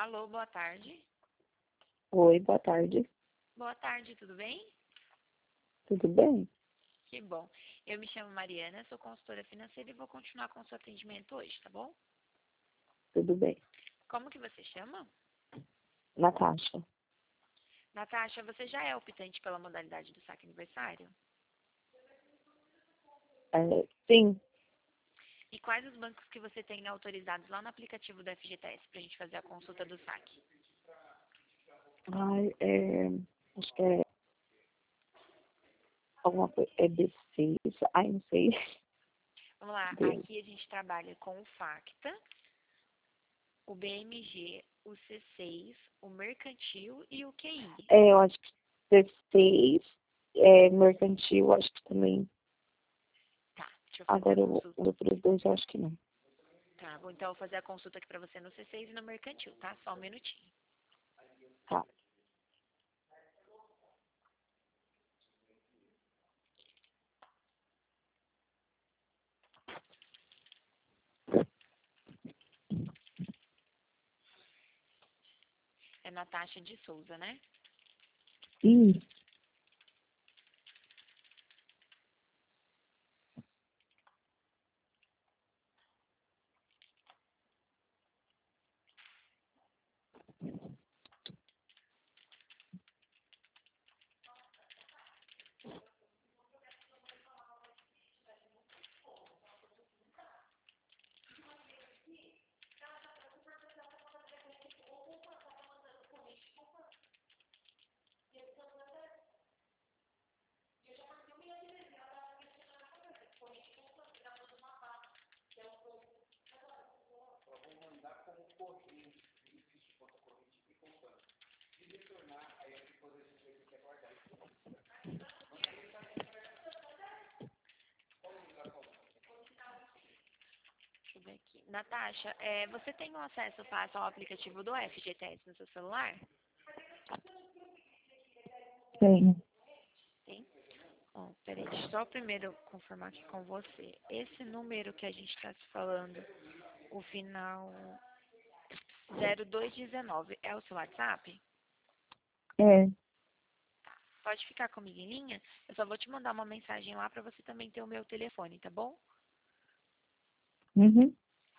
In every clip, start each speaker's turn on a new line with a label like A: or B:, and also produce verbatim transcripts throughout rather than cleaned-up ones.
A: Alô, boa tarde.
B: Oi, boa tarde.
A: Boa tarde, tudo bem?
B: Tudo bem?
A: Que bom. Eu me chamo Mariana, sou consultora financeira e vou continuar com o seu atendimento hoje, tá bom?
B: Tudo bem.
A: Como que você chama?
B: Natasha.
A: Natasha, você já é optante pela modalidade do saque aniversário?
B: É, sim.
A: E quais os bancos que você tem autorizados lá no aplicativo do F G T S para a gente fazer a consulta do saque?
B: Ai, é, acho que é alguma coisa. É B seis. Ai, não sei.
A: Vamos lá,
B: Deus.
A: aqui a gente trabalha com o Facta, o B M G, o C seis, o Mercantil e o Q I.
B: É, eu acho que B seis. É, mercantil, acho que também.
A: Tá, deixa eu fazer a
B: Agora, o
A: consulta.
B: o outros dois, eu acho que não.
A: Tá, vou então fazer a consulta aqui pra você no C seis e no Mercantil, tá? Só um minutinho.
B: Tá.
A: É Natasha de Souza, né?
B: Ih,
A: Deixa eu ver aqui. Natasha, é, você tem um acesso fácil ao aplicativo do F G T S no seu celular?
B: tenho.
A: Tem? Ó, peraí, deixa eu só primeiro confirmar aqui com você. Esse número que a gente está se falando, o final zero dois dezenove, é o seu WhatsApp?
B: É.
A: Pode ficar comigo em linha? Eu só vou te mandar uma mensagem lá pra você também ter o meu telefone, tá bom?
B: Uhum.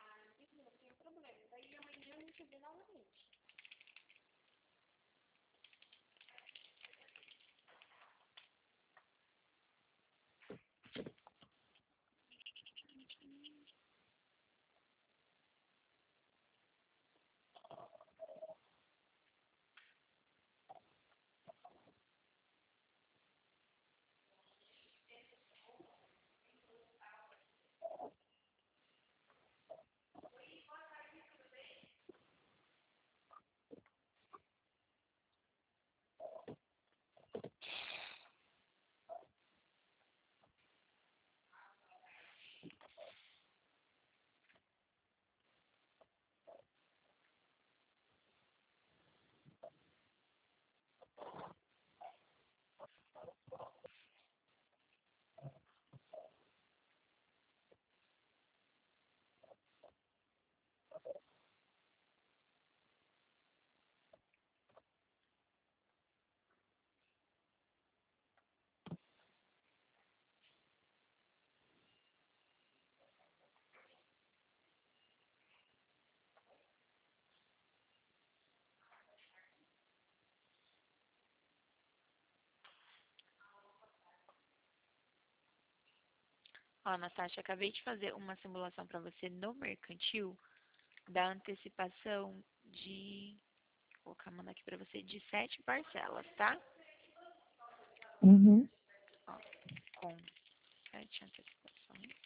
A: Ó, Natasha, acabei de fazer uma simulação pra você no Mercantil da antecipação de... Vou colocar, mandar aqui pra você, de sete parcelas, tá?
B: Uhum.
A: Ó, com sete antecipações.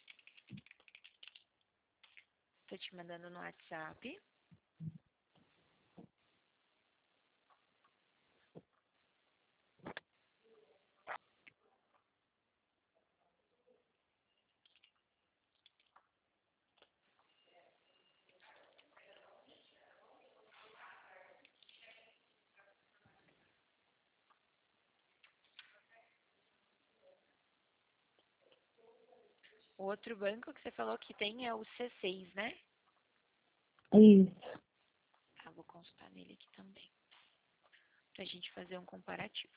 A: Tô te mandando no WhatsApp. O outro banco que você falou que tem é o C seis, né?
B: Isso.
A: Tá, vou consultar nele aqui também, pra gente fazer um comparativo.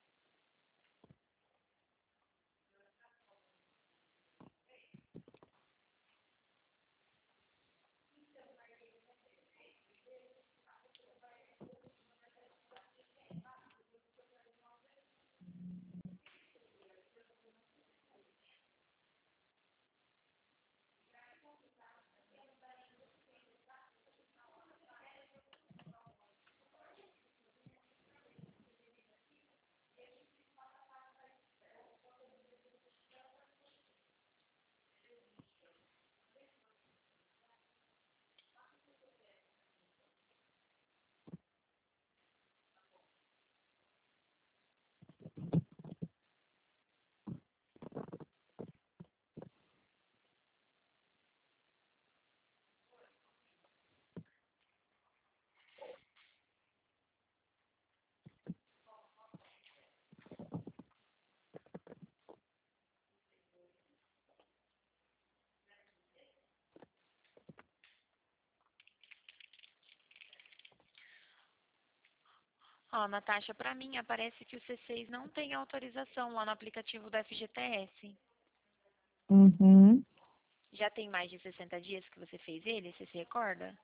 A: Ó, Natasha, pra mim aparece que o C seis não tem autorização lá no aplicativo do F G T S.
B: Uhum.
A: Já tem mais de sessenta dias que você fez ele, você se recorda?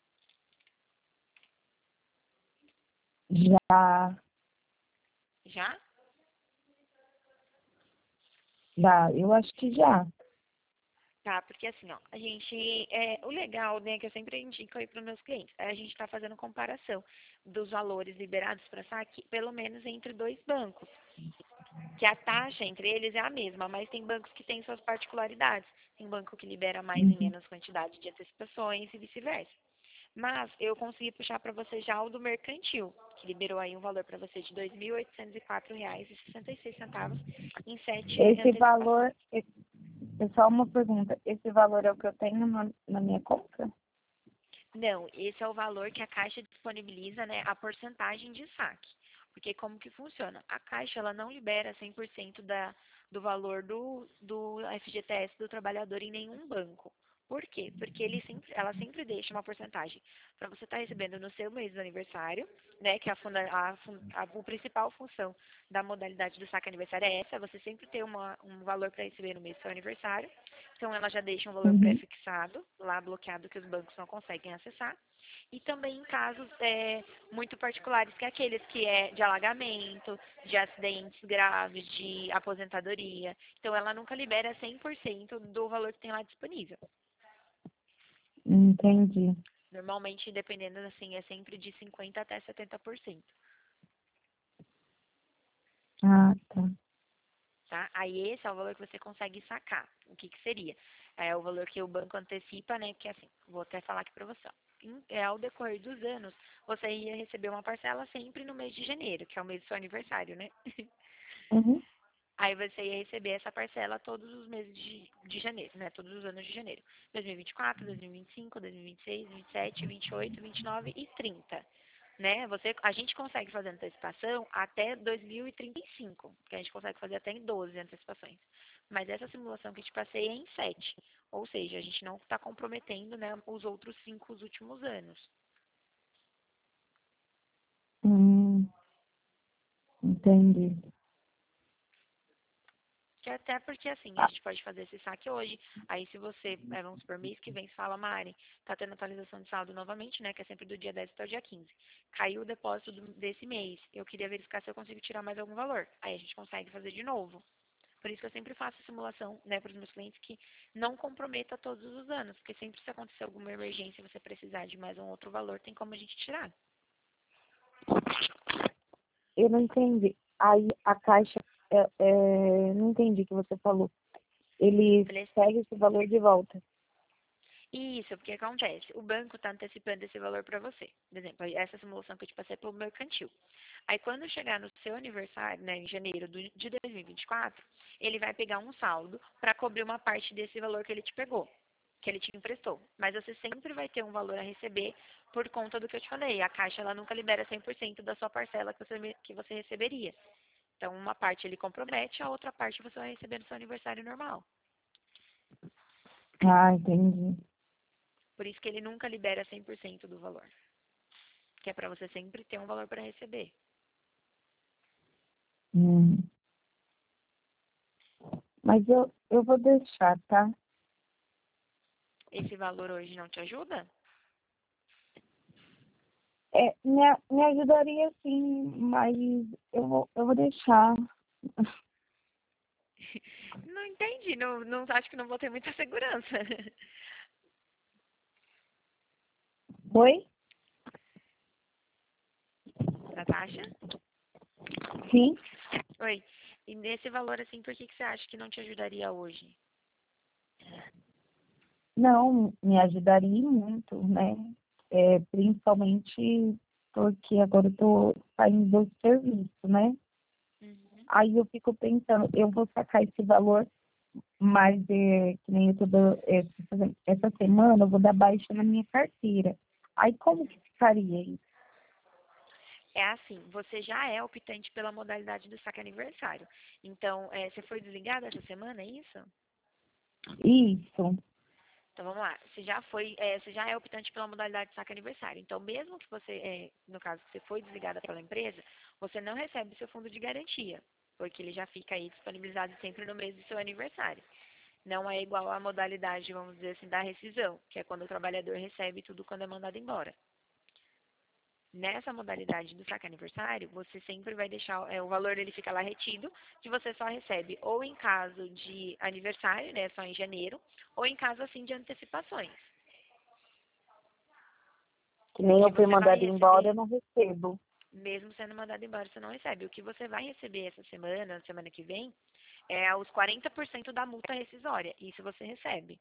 B: Já,
A: Já?
B: já, eu acho que já.
A: Tá, porque assim, ó, a gente, é, o legal, né, que eu sempre indico aí para os meus clientes, é a gente tá fazendo comparação dos valores liberados para saque, pelo menos entre dois bancos, que a taxa entre eles é a mesma, mas tem bancos que têm suas particularidades. Tem banco que libera mais em
B: Uhum.
A: menos quantidade de antecipações e vice-versa. Mas eu consegui puxar para você já o do mercantil, que liberou aí um valor para você de dois mil oitocentos e quatro reais e sessenta e seis centavos em sete
B: Esse
A: antecipações.
B: valor, é é só uma pergunta, esse valor é o que eu tenho na, na minha conta?
A: Não, esse é o valor que a Caixa disponibiliza, né, a porcentagem de saque. Porque como que funciona? A Caixa, ela não libera cem por cento da, do valor do, do F G T S do trabalhador em nenhum banco. Por quê? Porque ele sempre, ela sempre deixa uma porcentagem para você estar recebendo no seu mês do aniversário, né, que é a, funda, a, fun- a, a principal função da modalidade do saque aniversário é essa, você sempre ter uma, um valor para receber no mês do seu aniversário. Então, ela já deixa um valor
B: Uhum.
A: pré-fixado, lá bloqueado, que os bancos não conseguem acessar. E também em casos é, muito particulares, que é aqueles que é de alagamento, de acidentes graves, de aposentadoria. Então, ela nunca libera cem por cento do valor que tem lá disponível.
B: Entendi.
A: Normalmente, dependendo, assim, é sempre de cinquenta por cento até setenta por cento.
B: Ah, tá.
A: Tá? Aí esse é o valor que você consegue sacar. O que, que seria? É o valor que o banco antecipa, né? Porque assim, vou até falar aqui para você. Ó. Em- é, ao decorrer dos anos, você ia receber uma parcela sempre no mês de janeiro, que é o mês do seu aniversário, né?
B: Uhum.
A: Aí você ia receber essa parcela todos os meses de, de janeiro, né? Todos os anos de janeiro. dois mil e vinte e quatro, dois mil e vinte e cinco, dois mil e vinte e seis, vinte e sete, vinte e oito, vinte e nove e trinta. Né? Você, a gente consegue fazer antecipação até dois mil e trinta e cinco, que a gente consegue fazer até em doze antecipações. Mas essa simulação que eu te passei é em sete. Ou seja, a gente não está comprometendo, né, os outros cinco os últimos anos.
B: Hum, entendi.
A: Que até porque, assim, a
B: Ah,
A: gente pode fazer esse saque hoje. Aí, se você, é, vamos por mês que vem, você fala, Mari, tá tendo atualização de saldo novamente, né? Que é sempre do dia dez até o dia quinze. Caiu o depósito do- desse mês. Eu queria verificar se eu consigo tirar mais algum valor. Aí a gente consegue fazer de novo. Por isso que eu sempre faço simulação, né, para os meus clientes que não comprometa todos os anos. Porque sempre se acontecer alguma emergência e você precisar de mais um outro valor, tem como a gente tirar.
B: eu não entendi. Aí a caixa, é, é, não entendi o que você falou. Ele
A: Falei assim,
B: pega esse valor de volta.
A: isso, porque acontece, o banco está antecipando esse valor para você. Por exemplo, essa simulação que eu te passei é pelo mercantil. Aí quando chegar no seu aniversário, né, em janeiro do- de dois mil e vinte e quatro, ele vai pegar um saldo para cobrir uma parte desse valor que ele te pegou, que ele te emprestou. Mas você sempre vai ter um valor a receber por conta do que eu te falei. A Caixa ela nunca libera cem por cento da sua parcela que você, me- que você receberia. Então, uma parte ele compromete, a outra parte você vai receber no seu aniversário normal.
B: Ah, entendi.
A: Por isso que ele nunca libera cem por cento do valor. que é para você sempre ter um valor para receber.
B: Hum. Mas eu, eu vou deixar, tá?
A: Esse valor hoje não te ajuda?
B: É, me, a- me ajudaria sim, mas eu vou, eu vou deixar.
A: Não entendi, não, não acho que não vou ter muita segurança.
B: Oi?
A: Natasha?
B: Sim?
A: Oi. E nesse valor, assim, por que, que você acha que não te ajudaria hoje?
B: Não, me ajudaria muito, né? É, principalmente porque agora eu tô saindo do serviço, né?
A: Uhum.
B: Aí eu fico pensando, eu vou sacar esse valor, mas é, que nem eu tô dando- essa, essa semana eu vou dar baixa na minha carteira. Aí como que ficaria isso?
A: É assim, você já é optante pela modalidade do saque aniversário. Então, é, você foi desligada essa semana, é isso?
B: Isso.
A: Então vamos lá. Você já foi, é, você já é optante pela modalidade de saque aniversário. Então, mesmo que você, é, no caso, que você foi desligada pela empresa, você não recebe seu fundo de garantia, porque ele já fica aí disponibilizado sempre no mês do seu aniversário. Não é igual à modalidade, vamos dizer assim, da rescisão, que é quando o trabalhador recebe tudo quando é mandado embora. Nessa modalidade do saque aniversário, você sempre vai deixar, é, o valor dele fica lá retido, que você só recebe ou em caso de aniversário, né, só em janeiro, ou em caso assim de antecipações.
B: Que
A: O
B: nem
A: que
B: eu fui
A: você vai
B: mandada embora,
A: receber,
B: eu não recebo.
A: mesmo sendo mandado embora, você não recebe. O que você vai receber essa semana, semana que vem, é os quarenta por cento da multa rescisória. Isso você recebe.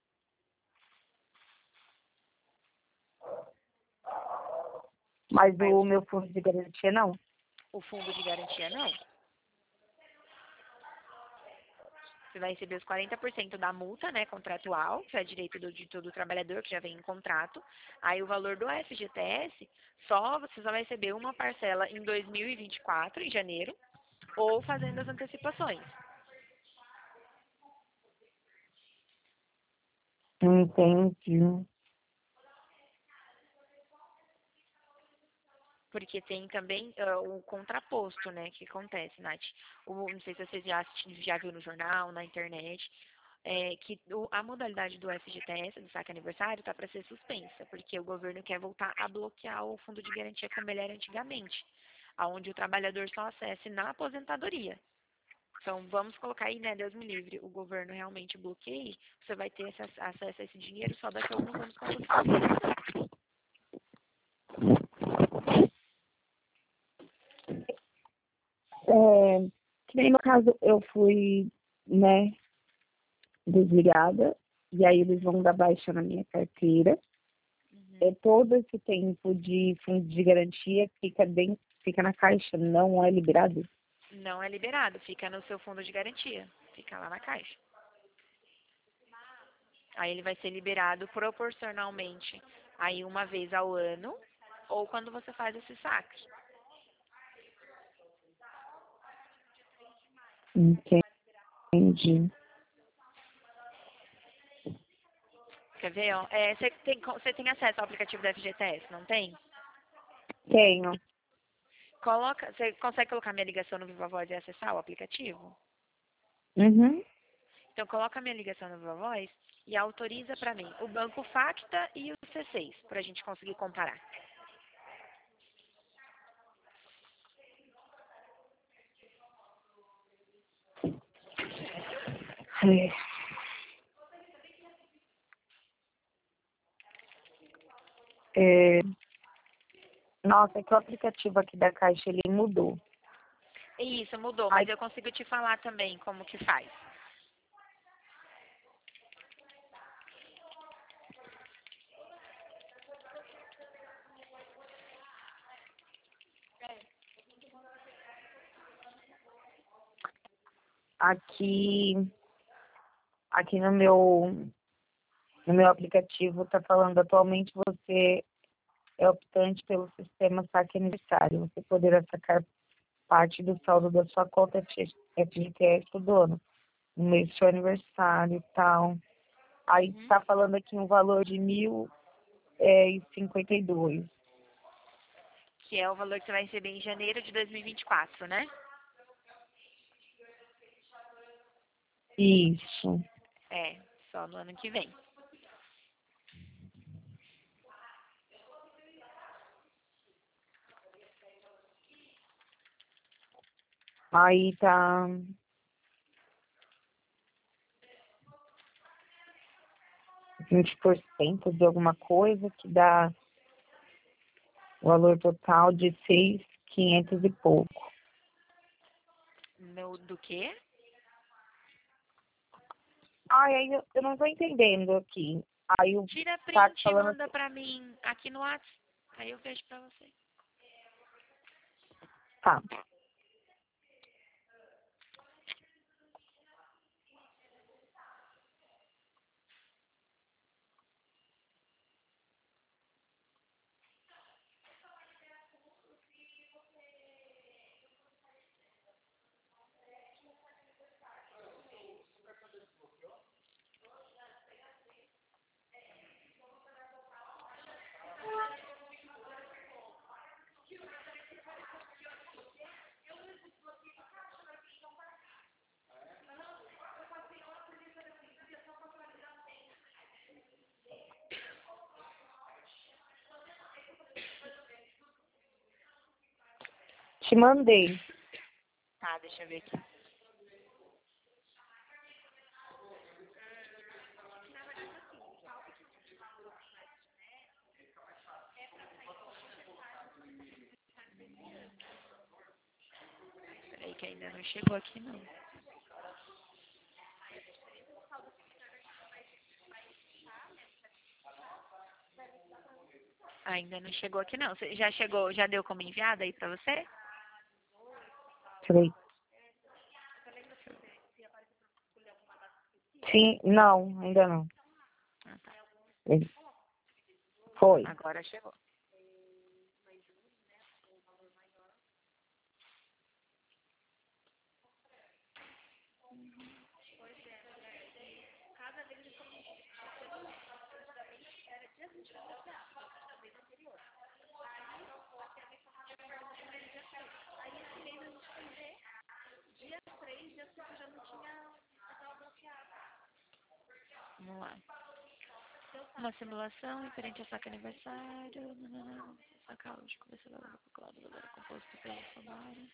B: Mas
A: Mas
B: o meu fundo de garantia não.
A: o fundo de garantia não. Você vai receber os quarenta por cento da multa, né, contratual, que é direito do, de todo trabalhador que já vem em contrato. Aí o valor do F G T S, só você só vai receber uma parcela em dois mil e vinte e quatro, em janeiro, ou fazendo as antecipações.
B: Entendi.
A: Porque tem também ah, o contraposto, né, que acontece, Nath. O, não sei se você já, assisti- já viu no jornal, na internet, é, que o- a modalidade do F G T S, do saque aniversário, está para ser suspensa, porque o governo quer voltar a bloquear o fundo de garantia como ele era antigamente, aonde o trabalhador só acesse na aposentadoria. Então, vamos colocar aí, né, Deus me livre, o governo realmente bloqueie, você vai ter esse ac- acesso a esse dinheiro só daqui a alguns anos quando você for envelhecer.
B: É, que nem no caso eu fui, né, desligada, e aí eles vão dar baixa na minha carteira. É,
A: Uhum.
B: todo esse tempo de fundo de garantia fica dentro, fica na caixa, não é liberado.
A: Não é liberado, fica no seu fundo de garantia, fica lá na caixa. Aí ele vai ser liberado proporcionalmente aí uma vez ao ano ou quando você faz esse saque.
B: Entendi.
A: Quer ver? Ó? É, você, tem, você tem acesso ao aplicativo da F G T S, não tem?
B: Tenho.
A: Coloca, você consegue colocar minha ligação no Viva Voz e acessar o aplicativo?
B: Uhum.
A: Então coloca minha ligação no Viva Voz e autoriza para mim o Banco Facta e o C seis, para a gente conseguir comparar.
B: É. É, nossa, é que o aplicativo aqui da Caixa ele mudou.
A: Isso, mudou, mas
B: Aí,
A: eu consigo te falar também como que faz.
B: aqui, aqui no meu, no meu aplicativo está falando atualmente você é optante pelo sistema saque aniversário. Você poderá sacar parte do saldo da sua conta F G T S todo ano, no mês do seu aniversário e tal. Aí
A: Uhum.
B: está falando aqui um valor de mil é, e cinquenta e dois.
A: que é o valor que você vai receber em janeiro de dois mil e vinte e quatro, né?
B: Isso.
A: É, só no ano que vem.
B: Aí tá vinte por cento de alguma coisa, que dá o valor total de seis mil e quinhentos e pouco.
A: No, do quê?
B: Ai, aí eu, eu não tô entendendo aqui. Aí o
A: Tira
B: tá
A: print e
B: falando
A: manda
B: assim,
A: pra mim aqui no WhatsApp. Aí eu vejo pra você.
B: tá. Te mandei.
A: Tá, deixa eu ver aqui. Peraí que ainda não chegou aqui não. Ainda não chegou aqui não. Você já chegou, já deu como enviada aí pra você?
B: Falei, sim, não, ainda não.
A: Ah, tá.
B: Ele- Foi.
A: Agora chegou. Vamos lá. Uma simulação referente ao saque aniversário. Nananã, sacar hoje. Começou a calculado o valor composto pelo salário.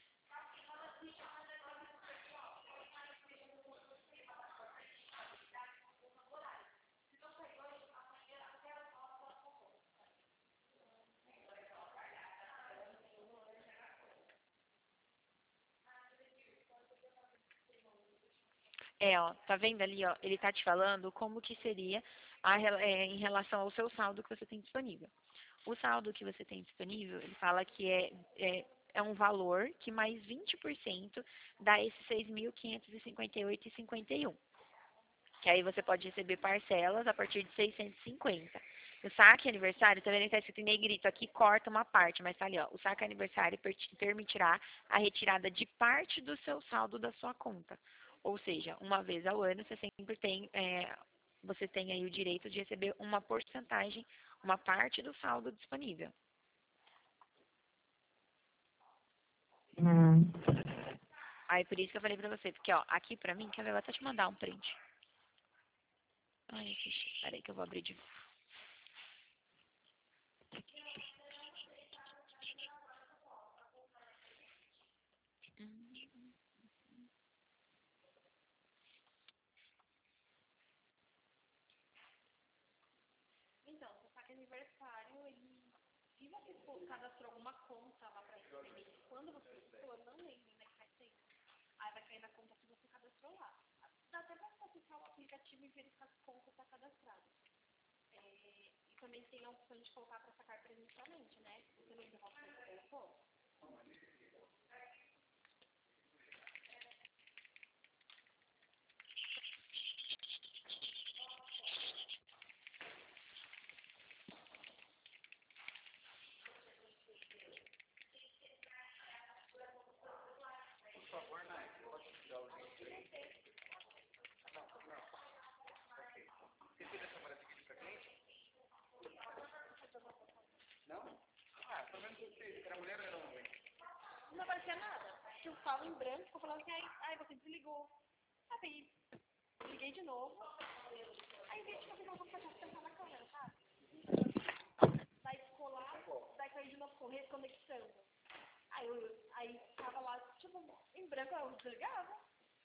A: É, ó, tá vendo ali, ó? Ele tá te falando como que seria a, rela- é, em relação ao seu saldo que você tem disponível. O saldo que você tem disponível, ele fala que é, é, é um valor que mais vinte por cento dá esses seis mil quinhentos e cinquenta e oito vírgula cinquenta e um. Que aí você pode receber parcelas a partir de seiscentos e cinquenta. O saque aniversário, tá vendo que tá escrito em negrito aqui, corta uma parte, mas tá ali, ó. O saque aniversário per- permitirá a retirada de parte do seu saldo da sua conta. Ou seja, uma vez ao ano, você sempre tem, é, você tem aí o direito de receber uma porcentagem, uma parte do saldo disponível.
B: Hum.
A: Aí por isso que eu falei pra você, porque ó, aqui pra mim, quer ver, eu vou até te mandar um print. Ai, aqui, peraí que eu vou abrir de novo.
C: não aparecia nada. Eu ficava em branco, eu falava assim, ai, ai, você desligou. Aí, liguei de novo. Aí, em vez de fazer uma coisa, eu pensar na câmera, sabe? Daí ficou lá, daí caiu de novo, correr, conectando. Aí, eu, aí tava lá, tipo, em branco, eu desligava.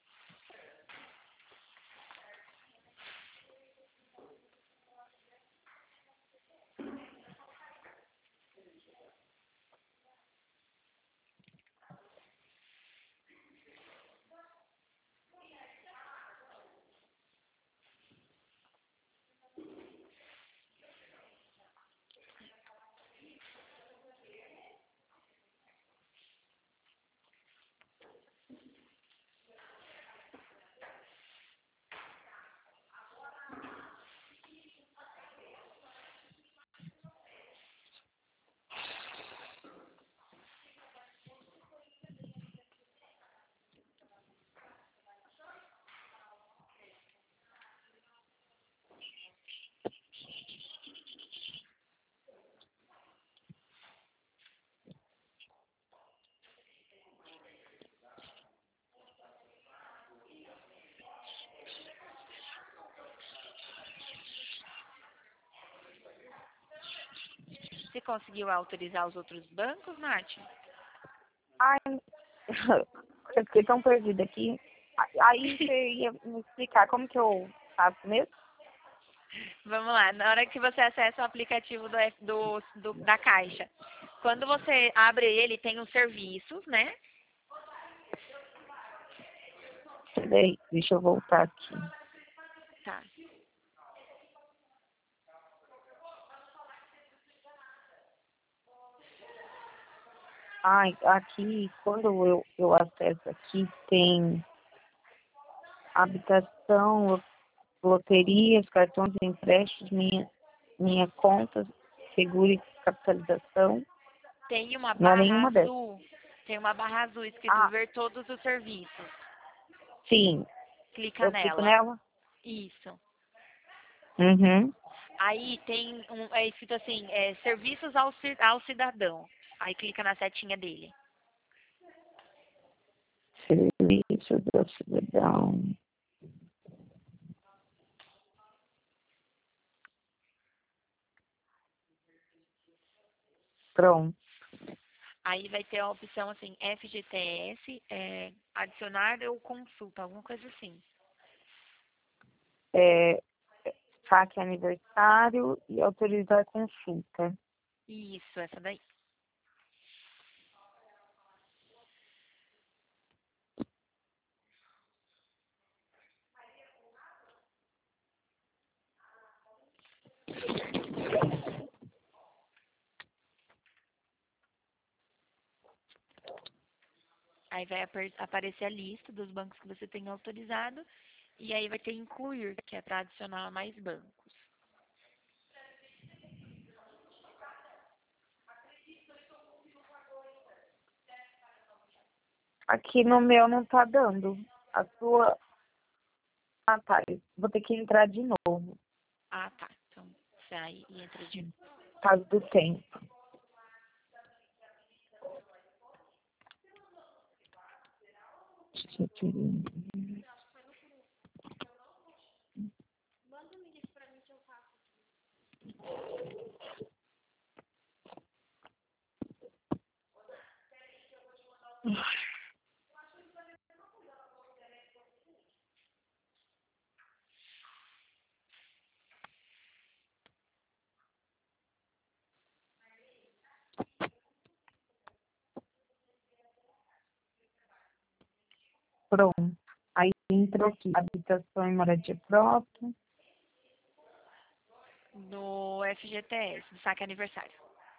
A: Você conseguiu autorizar os outros bancos, Nath?
B: Ai, eu fiquei tão perdida aqui. Aí você ia me explicar como que eu faço mesmo?
A: Vamos lá, na hora que você acessa o aplicativo do, F- do, do- da Caixa, quando você abre ele, tem os serviços, né?
B: Peraí, deixa eu voltar aqui.
A: Tá.
B: Ai, aqui, quando eu, eu acesso aqui, tem habitação, loterias, cartões de empréstimos, minha, minha conta, seguro e capitalização.
A: Tem uma
B: Não é
A: barra
B: nenhuma dessas.
A: azul, tem uma barra azul escrito
B: Ah,
A: ver todos os serviços.
B: sim.
A: Clica
B: Eu clico
A: nela.
B: nela?
A: Isso.
B: Uhum.
A: Aí tem um, é escrito assim, é, serviços ao, ci- ao cidadão. Aí clica na setinha dele.
B: Serviço do cidadão. Pronto.
A: Aí vai ter a opção assim, F G T S, é, adicionar ou consulta, alguma coisa assim.
B: É, saque aniversário e autorizar consulta.
A: Isso, essa daí. Aí vai aper- aparecer a lista dos bancos que você tem autorizado. E aí vai ter incluir, que é para adicionar mais bancos.
B: Aqui no meu não tá dando. A sua. Ah, tá. Eu vou ter que entrar de novo.
A: Ah, tá. Então sai e entra de novo.
B: Por causa do tempo. Pronto. Aí entrou aqui. Habitação e moradia própria.
A: No F G T S, do saque aniversário.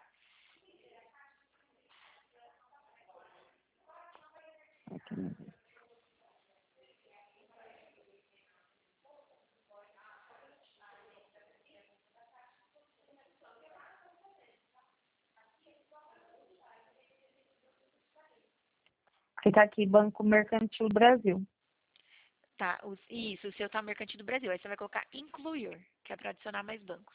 B: Aí tá aqui Banco Mercantil Brasil.
A: Tá, os, isso, o seu tá mercantil do Brasil. Aí você vai colocar incluir, que é para adicionar mais bancos.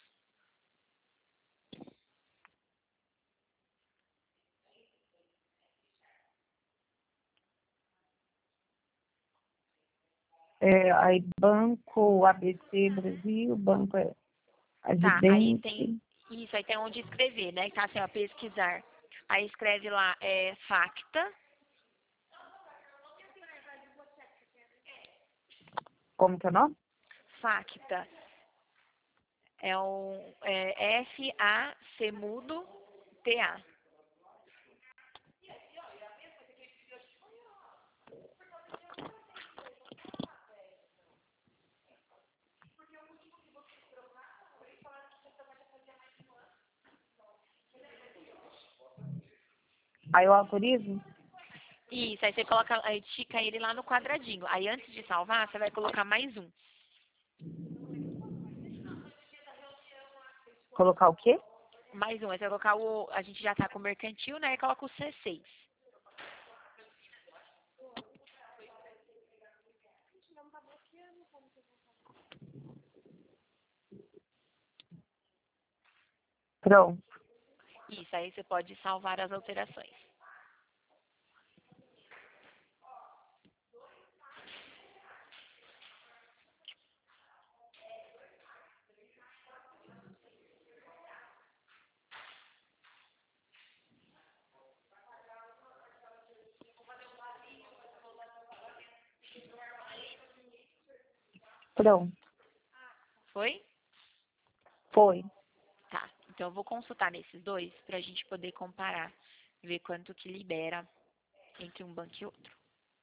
B: É, aí Banco A B C Brasil, Banco é
A: Tá, aí tem
B: Agidente.
A: isso, aí tem onde escrever, né? Tá assim, ó, pesquisar. Aí escreve lá, é, Facta,
B: Como que é o nome?
A: Facta. É um é F A C mudo T A.
B: Aí eu autorizo?
A: Isso, aí você coloca, aí estica ele lá no quadradinho. Aí antes de salvar, você vai colocar mais um.
B: Colocar o quê?
A: Mais um. Aí você vai colocar o. A gente já tá com o mercantil, né? E coloca o C seis.
B: Pronto.
A: Isso, aí você pode salvar as alterações.
B: Pronto.
A: Foi?
B: Foi.
A: Tá. Então eu vou consultar nesses dois pra gente poder comparar. Ver quanto que libera entre um banco e outro.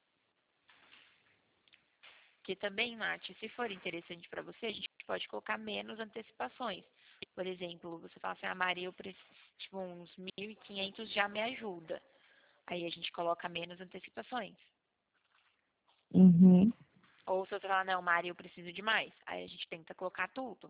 A: Que também, Nath, se for interessante para você, a gente pode colocar menos antecipações. Por exemplo, você fala assim, ah, Maria, eu preciso, tipo, uns mil e quinhentos já me ajuda. Aí a gente coloca menos antecipações.
B: Uhum.
A: Ou se você falar, não, Maria, eu preciso de mais. Aí a gente tenta colocar tudo.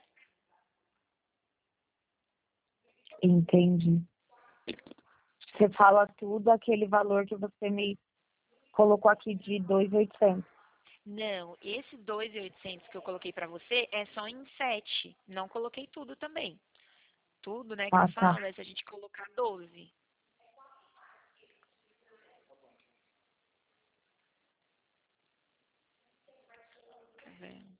B: Entendi. Você fala tudo aquele valor que você me colocou aqui de dois mil e oitocentos.
A: Não, esse dois mil e oitocentos que eu coloquei para você é só em sete. Não coloquei tudo também. Tudo, né, que eu
B: Ah, tá.
A: falo é se a gente colocar doze. Tá vendo?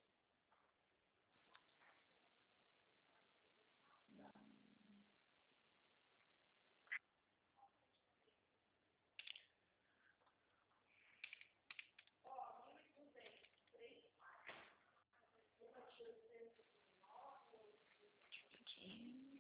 A: Aqui.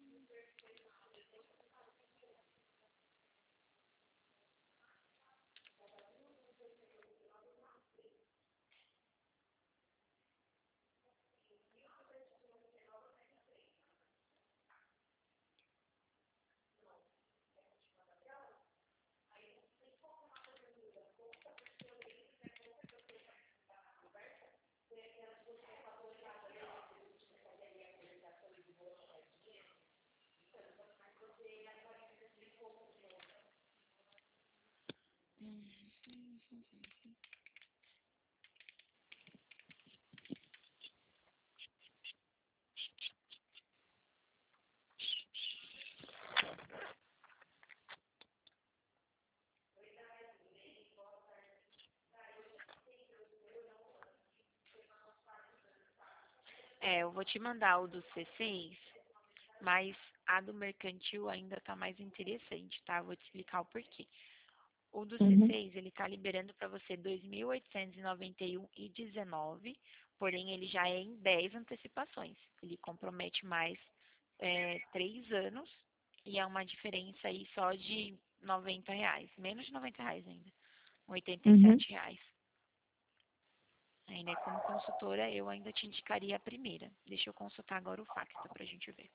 A: É, eu vou te mandar o do C seis, mas a do mercantil ainda tá mais interessante, tá? Vou te explicar o porquê. O do
B: Uhum.
A: C seis, ele tá liberando para você dois mil oitocentos e noventa e um e dezenove, porém ele já é em dez antecipações. Ele compromete mais é, três anos e é uma diferença aí só de noventa reais, menos de noventa reais ainda, oitenta e
B: Uhum.
A: sete reais. Aí, né, como consultora, eu ainda te indicaria a primeira. Deixa eu consultar agora o Facta pra gente ver.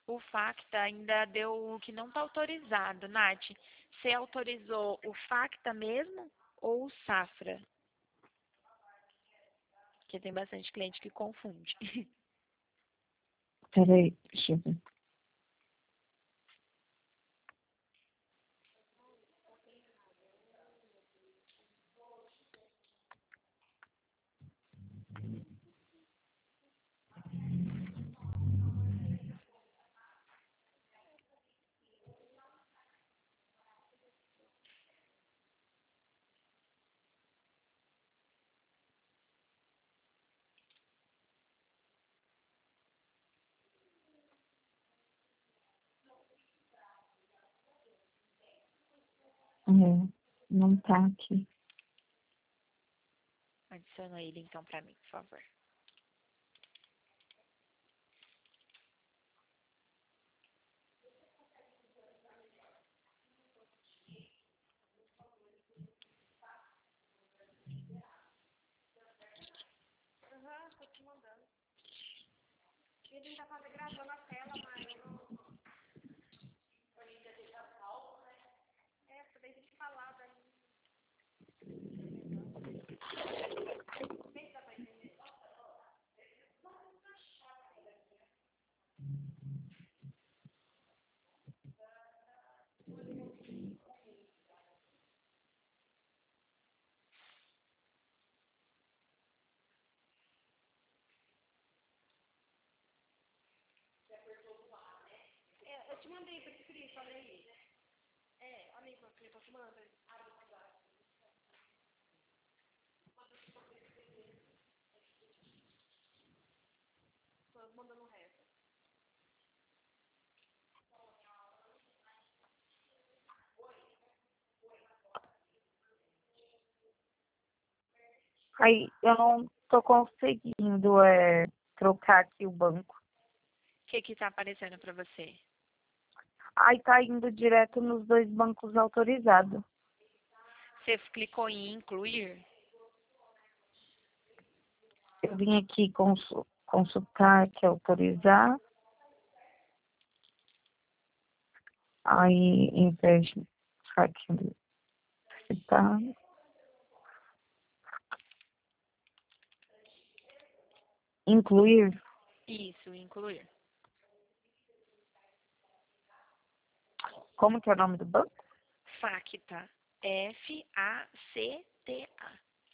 A: O Facta ainda deu o que não está autorizado. Nath, você autorizou o Facta mesmo ou o Safra? Porque tem bastante cliente que confunde.
B: Peraí, deixa eu ver. É, não tá aqui.
A: Adiciona ele então para mim, por favor.
C: Aham, tô te mandando. Ia tentar fazer gravando a tela, mas não. É, porque daí tem que falar daí. Vê se dá pra entender. É, eu te mandei por escrito, olha aí. É, olha aí por escrito, eu te mando. Tô mandando o resto.
B: Aí eu não tô conseguindo é, trocar aqui o banco.
A: O que que tá aparecendo para você?
B: Aí tá indo direto nos dois bancos autorizados.
A: Você clicou em incluir?
B: Eu vim aqui consu- consultar, aqui autorizar. Aí investe aqui, tá? Incluir.
A: Isso, incluir.
B: Como que é o nome do banco?
A: Facta. F A C T A.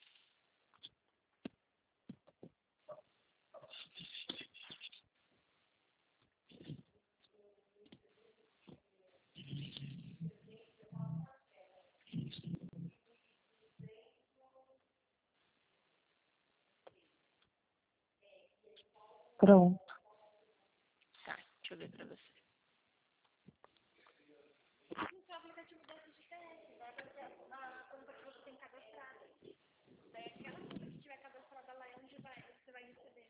B: Pronto.
A: Tá, deixa eu ver para você.
C: No seu aplicativo da S G S, vai aparecer a conta que você tem cadastrada. Daí aquela conta que tiver cadastrada lá é onde vai, você vai receber.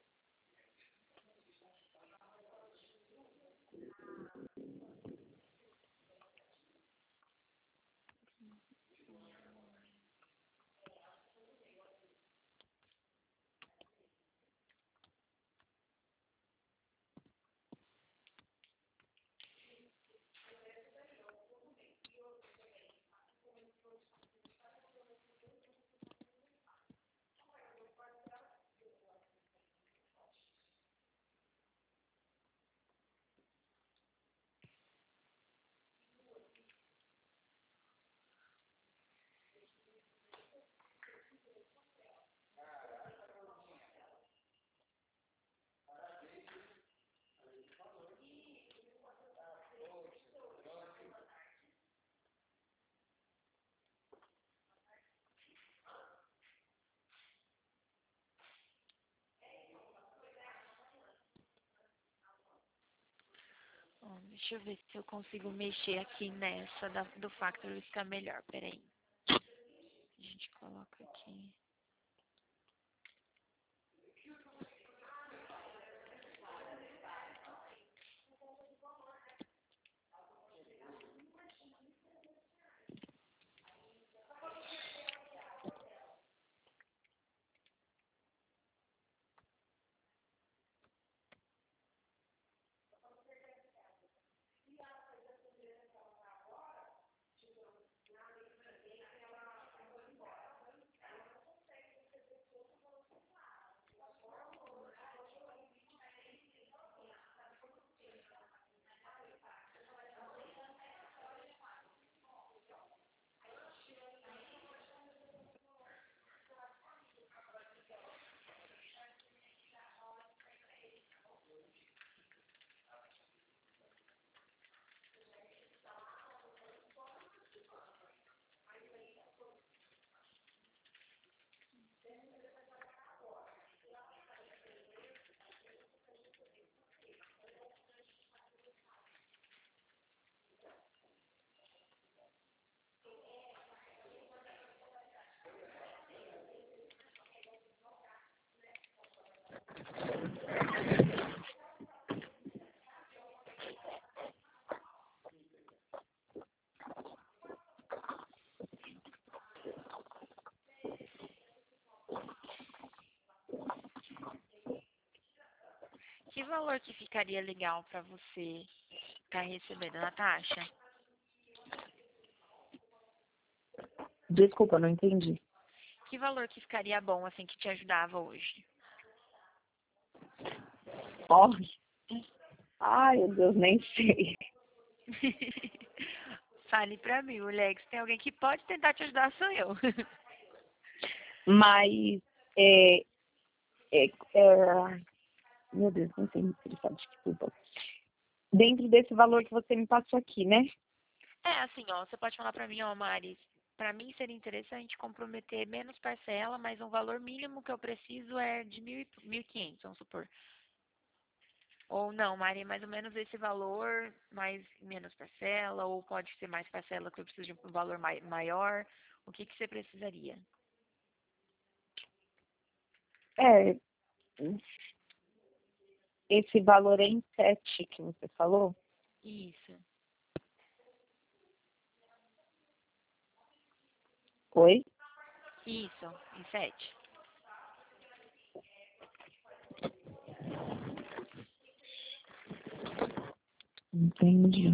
A: Bom, deixa eu ver se eu consigo mexer aqui nessa da, do Factory ficar melhor. Peraí. A gente coloca aqui. Que valor que ficaria legal para você estar recebendo, Natasha?
B: Desculpa, não entendi.
A: Que valor que ficaria bom, assim, que te ajudava hoje?
B: Corre. Ai, meu Deus, nem sei.
A: Fale pra mim, mulher, que se tem alguém que pode tentar te ajudar, sou eu.
B: Mas, é, é, é, meu Deus, não sei expressar, desculpa. Dentro desse valor que você me passou aqui, né?
A: É, assim, ó, você pode falar pra mim, ó, Mari, pra mim seria interessante comprometer menos parcela, mas um valor mínimo que eu preciso é de mil e mil e quinhentos, vamos supor. Ou não, Mari, é mais ou menos esse valor, mais menos parcela, ou pode ser mais parcela que eu preciso de um valor mai- maior. O que que você precisaria?
B: É, esse valor é em sete que você falou?
A: Isso,
B: Oi?
A: isso, em sete.
B: Entendi.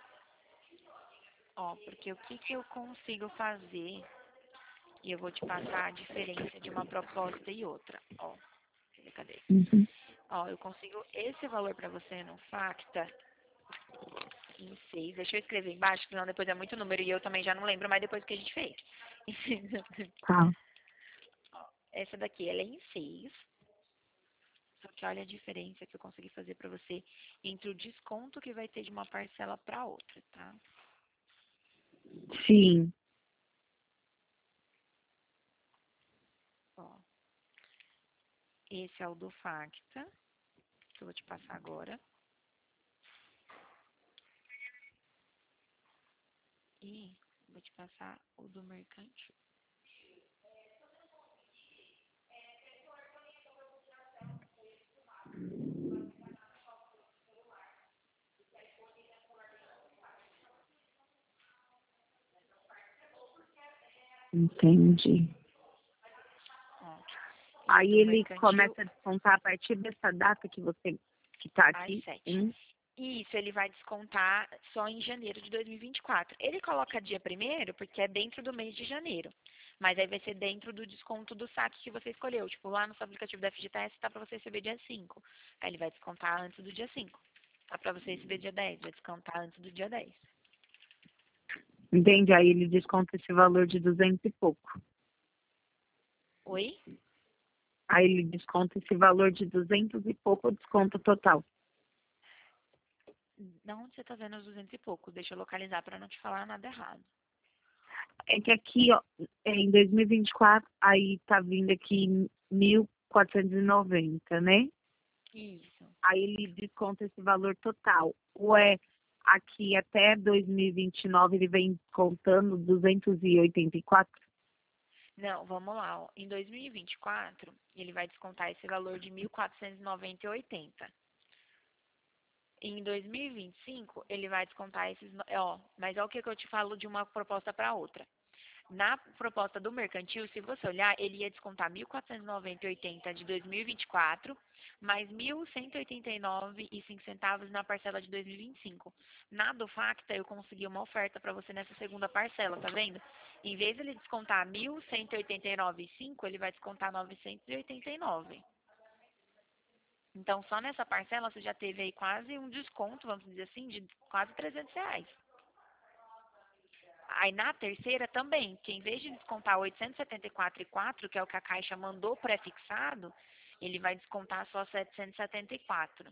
A: Ó, porque o que que eu consigo fazer, e eu vou te passar a diferença de uma proposta e outra. Ó, cadê?
B: Uhum.
A: Ó, eu consigo esse valor para você no Facta em seis. Deixa eu escrever embaixo, senão depois é muito número e eu também já não lembro mais depois que a gente fez.
B: Tá.
A: Essa daqui, ela é em seis. Só que olha a diferença que eu consegui fazer para você entre o desconto que vai ter de uma parcela para outra, tá?
B: Sim.
A: Ó, esse é o do Facta, que eu vou te passar agora. E vou te passar o do Mercantil.
B: Entendi.
A: Ó, e o
B: Aí
A: do
B: ele
A: Mercantil,
B: começa a descontar a partir dessa data que você que tá
A: às
B: aqui.
A: sete.
B: Hein?
A: Isso, ele vai descontar só em janeiro de dois mil e vinte e quatro. Ele coloca dia primeiro porque é dentro do mês de janeiro. Mas aí vai ser dentro do desconto do saque que você escolheu. Tipo, lá no seu aplicativo da F G T S tá para você receber dia cinco. Aí ele vai descontar antes do dia cinco. Tá para você receber dia dez, vai descontar antes do dia dez.
B: Entende? Aí ele desconta esse valor de duzentos e pouco.
A: Oi?
B: Aí ele desconta esse valor de duzentos e pouco, desconto total.
A: Da onde você tá vendo os duzentos e pouco? Deixa eu localizar para não te falar nada errado.
B: É que aqui, ó, é em dois mil e vinte e quatro, aí tá vindo aqui mil quatrocentos e noventa, né?
A: Isso.
B: Aí ele desconta esse valor total. Ou é aqui até dois mil e vinte e nove ele vem contando duzentos e oitenta e quatro?
A: Não, vamos lá. Ó. Em dois mil e vinte e quatro, ele vai descontar esse valor de mil quatrocentos e noventa e oitenta. Em dois mil e vinte e cinco, ele vai descontar esses. no- Ó, mas olha o que que eu te falo de uma proposta para outra. Na proposta do mercantil, se você olhar, ele ia descontar mil quatrocentos e noventa e oitenta de dois mil e vinte e quatro, mais mil cento e oitenta e nove e cinco centavos na parcela de dois mil e vinte e cinco. Na do Facta, eu consegui uma oferta para você nessa segunda parcela, tá vendo? Em vez de ele descontar mil cento e oitenta e nove e cinco, ele vai descontar novecentos e oitenta e nove. Então, só nessa parcela você já teve aí quase um desconto, vamos dizer assim, de quase trezentos reais. Aí na terceira também, que em vez de descontar oitocentos e setenta e quatro e quatro, que é o que a Caixa mandou pré-fixado, ele vai descontar só setecentos e setenta e quatro.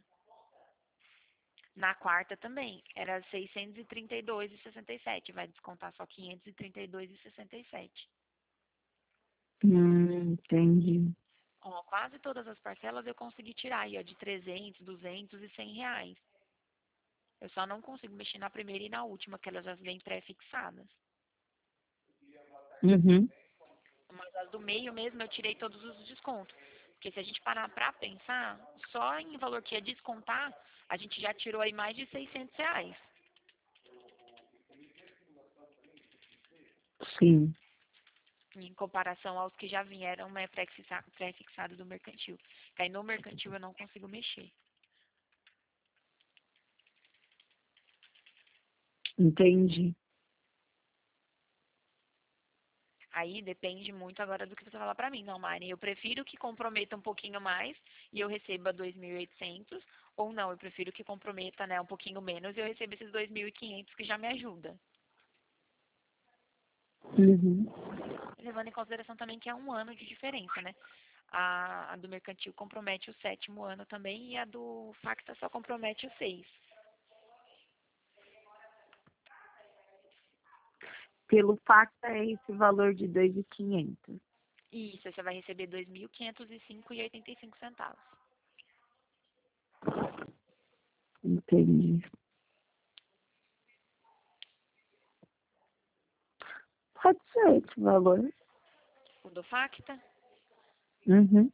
A: Na quarta também, era seiscentos e trinta e dois e sessenta e sete, vai descontar só quinhentos e trinta e dois e sessenta e sete.
B: Hum, entendi.
A: Ó, quase todas as parcelas eu consegui tirar aí, ó, de trezentos, duzentos e cem reais. Eu só não consigo mexer na primeira e na última, que elas já vêm pré-fixadas.
B: Uhum.
A: Mas as do meio mesmo eu tirei todos os descontos. Porque se a gente parar pra pensar, só em valor que ia descontar, a gente já tirou aí mais de seiscentos reais.
B: Sim.
A: Em comparação aos que já vieram né, pré-fixa- pré-fixados do mercantil. Que aí no mercantil eu não consigo mexer.
B: Entendi.
A: Aí depende muito agora do que você falar pra mim. Não, Mari, eu prefiro que comprometa um pouquinho mais e eu receba dois mil e oitocentos, ou não, eu prefiro que comprometa, né, um pouquinho menos e eu receba esses dois mil e quinhentos que já me ajuda.
B: Uhum.
A: Levando em consideração também que é um ano de diferença, né? A, a do mercantil compromete o sétimo ano também e a do Facta só compromete o seis.
B: Pelo Facta é esse valor de dois mil e quinhentos.
A: Isso, você vai receber dois mil quinhentos e cinco reais e oitenta e cinco centavos.
B: Entendi. Pode ser esse valor.
A: O do Facta?
B: Uhum.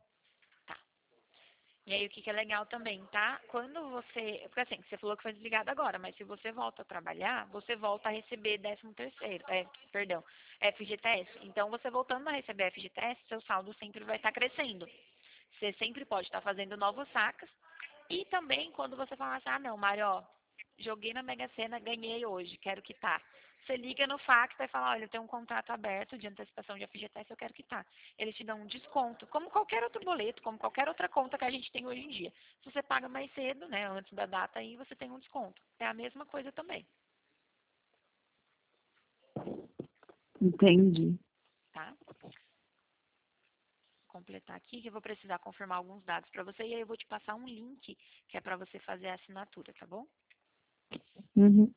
A: E aí, o que, que é legal também, tá? Quando você... Porque assim, você falou que foi desligado agora, mas se você volta a trabalhar, você volta a receber décimo terceiro, é, perdão, F G T S. Então, você voltando a receber F G T S, seu saldo sempre vai estar crescendo. Você sempre pode estar fazendo novos sacas. E também, quando você fala assim, ah, não, Mário, ó, joguei na Mega Sena, ganhei hoje, quero quitar. Você liga no Facta e fala, olha, eu tenho um contrato aberto de antecipação de F G T S, eu quero quitar. Eles te dão um desconto, como qualquer outro boleto, como qualquer outra conta que a gente tem hoje em dia. Se você paga mais cedo, né, antes da data, aí você tem um desconto. É a mesma coisa também,
B: Entendi.
A: tá? Vou completar aqui, que eu vou precisar confirmar alguns dados para você, e aí eu vou te passar um link, que é para você fazer a assinatura, tá bom?
B: Uhum.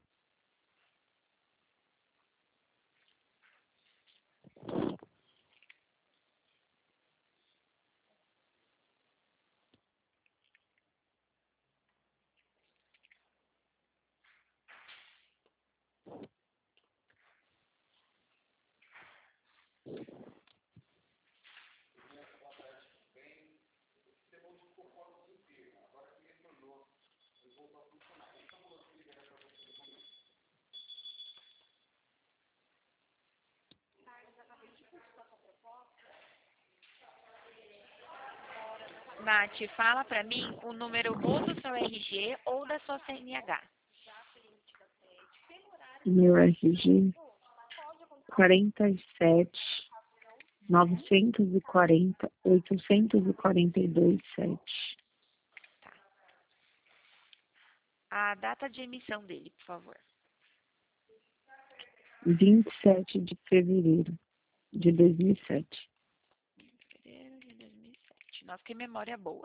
A: Nath, fala pra mim o número ou do seu R G ou da sua C N H.
B: Meu R G quarenta e sete, novecentos e quarenta, oitocentos e quarenta e dois, sete.
A: A data de emissão dele, por favor.
B: vinte e sete de fevereiro de dois mil e sete.
A: Fevereiro de dois mil e sete. Nossa, que memória boa.